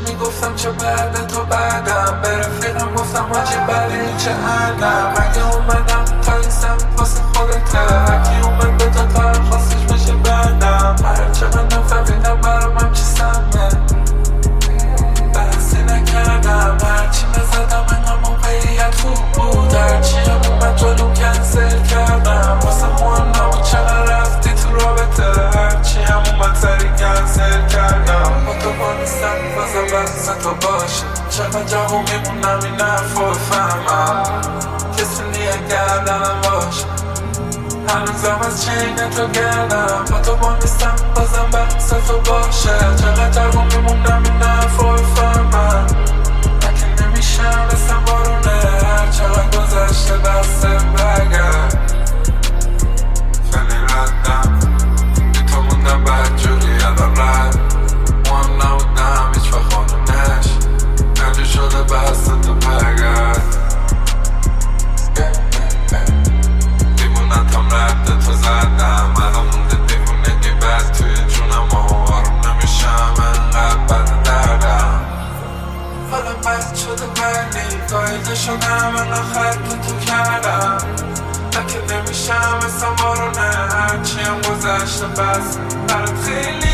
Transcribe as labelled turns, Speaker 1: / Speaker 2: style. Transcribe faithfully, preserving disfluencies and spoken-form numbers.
Speaker 1: میگفتم چه بعد تو بعدم، به رفیقم گفتم حاجی برای چه حدم. اگه اومدم تا این سمت واسه خودته، هرکی اومد به تا تا هر خواستش بشه بعدم. هر چقدر نفهمیدم برام هم چی سمه، بحثی نکردم. هرچی نزدم انقدر موقعیت خوب بود، هرچی هم اومد جلوم کنسل کردم. واسه مهم نبود چقدر رفتی تو رابطه، هرچی هم اومد سری کنسل کردم. با تو با نیستم بازم بحث تو باشه، چقدر جواب میمونم این حرف رو بفهمم. کسی نیه گردنم باشه، هنوزم از چین تو گردم. با تو با نیستم بازم بحث تو باشه، چقدر جواب میمونم این حرف رو بفهمم. اگه نمیشم رسم بارونه، هر چقدر گذشته دست برگرد. خیلی ردم بی تو موندم بدجوری الان رد، مهم نبودم هیچ و خانونش، نجو شده بحث تو برگرد. دیوونتم رد تو زدم، الان مونده دیوونگی بد توی جونم و آروم نمیشم انقدر بد دردم. حالا بد شده بردی قایده شدم، انقدر خط تو کردم. اگه نمیشم مثل بارونه، هرچی هم گذشته بس برات خیلی